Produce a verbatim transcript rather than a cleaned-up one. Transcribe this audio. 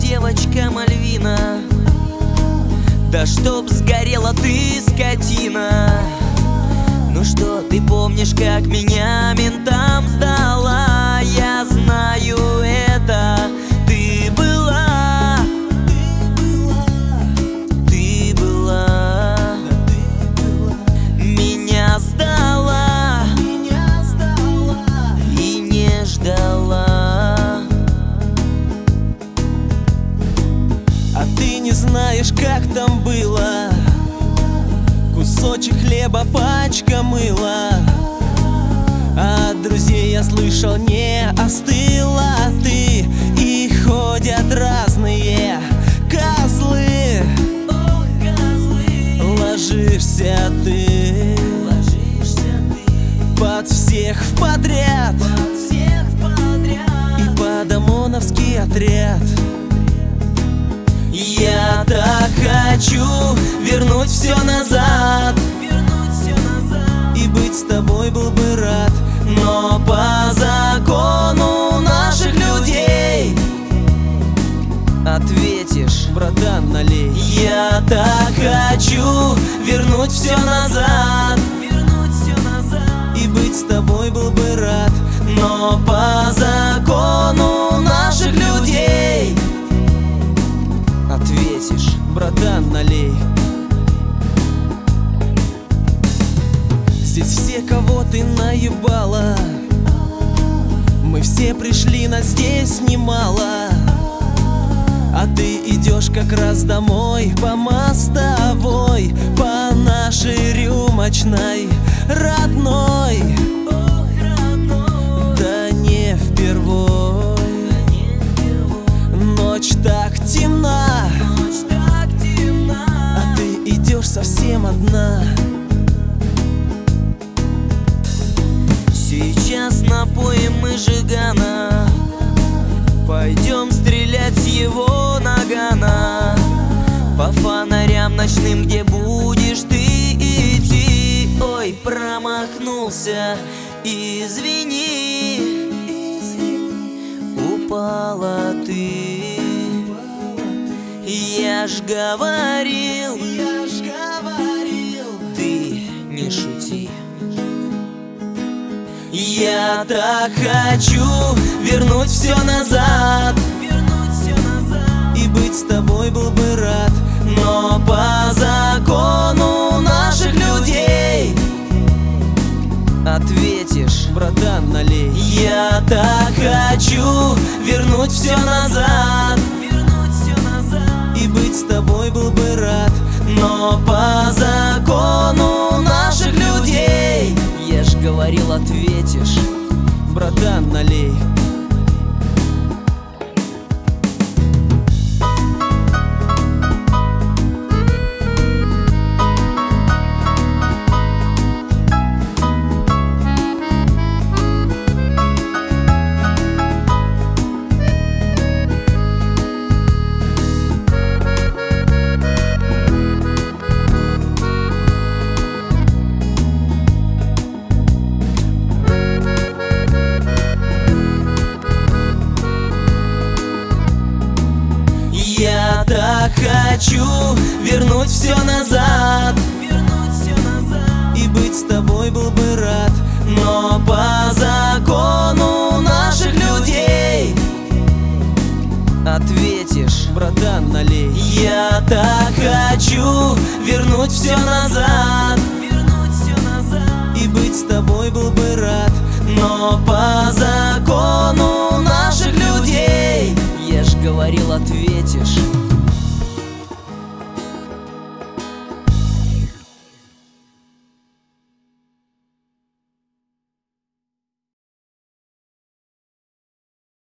девочка Мальвина. Да чтоб сгорела ты, скотина. Ну что, ты помнишь, как меня ментам сдала? Я знаю это. Ты была, ты была, меня сдала и не ждала. А ты не знаешь, как там было. Кусочек хлеба, пачка мыла. А от друзей я слышал, не остыла ты. И ходят разные козлы. Ложишься ты под всех в подряд и под ОМОНовский отряд. Я так хочу вернуть все назад, и быть с тобой был бы рад. но по закону наших людей ответишь, братан, налей. Я так хочу вернуть все назад, и быть с тобой был бы рад. но по закону наших людей ответишь, братан, налей. Здесь все, кого ты наебала, мы все пришли, нас здесь немало. А ты идешь как раз домой по мостовой, по нашей рюмочной родной. Да не впервой, ночь так темна, а ты идешь совсем одна. Сейчас напоим мы Жигана, пойдем стрелять с его нагана. По фонарям ночным, где будешь ты идти. Ой, промахнулся, извини, упала ты. Я ж говорил, ты не шути. Я так хочу вернуть все назад, и быть с тобой был бы рад. но по закону наших людей ответишь, братан, налей. Я так хочу вернуть все назад, и быть с тобой был бы рад. но по закону наших людей, я ж говорил, ответишь, братан, налей. Я так хочу вернуть все назад, и быть с тобой был бы рад. но по закону наших людей ответишь, братан, налей. Я так хочу вернуть все назад, и быть с тобой был бы рад. но по закону наших людей, я ж говорил, ответишь.